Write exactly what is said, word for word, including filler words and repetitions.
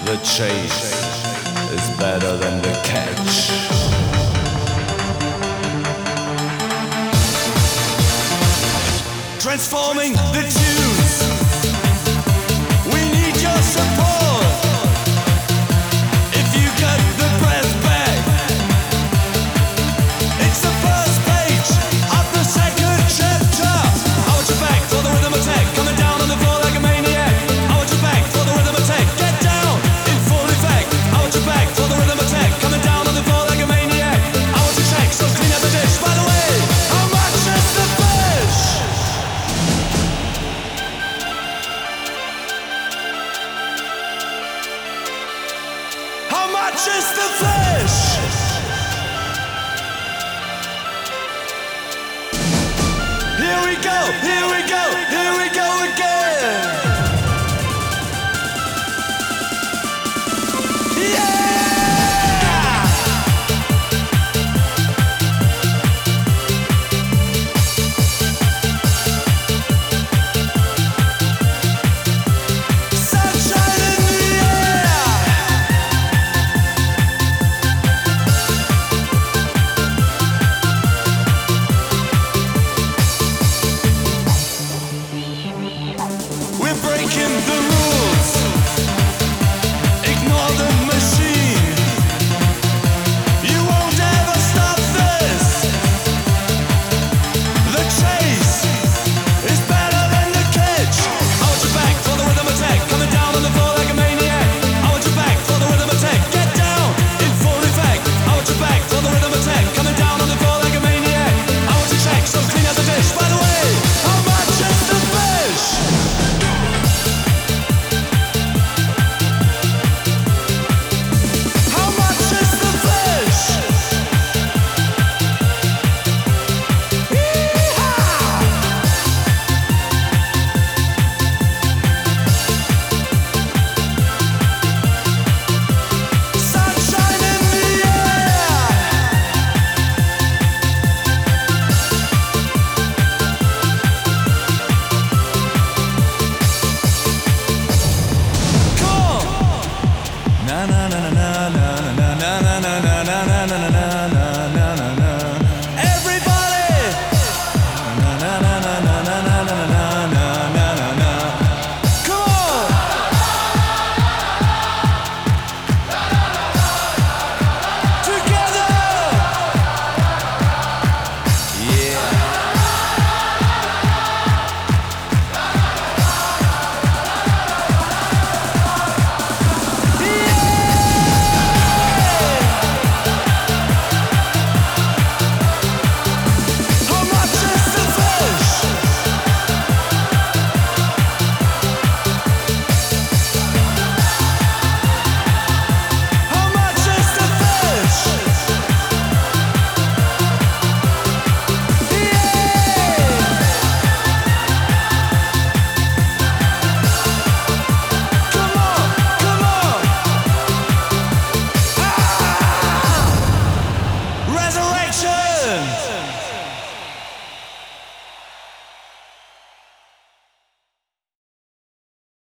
The chase is better than the catch. Transforming the tunes. We need your support. If you got the breath back, it's the first page of the second chapter. I want you back for the rhythm attack, coming down on the floor like a maniac. I want you back for the rhythm attack, get down in full effect. I want you back for the rhythm attack, coming down on the floor like a maniac. I want you check, so clean up the dish. By the way, how much is the fish? How much is the fish? Here we go, here we go, here we go again. Yeah! Sunshine in the air. We're breaking the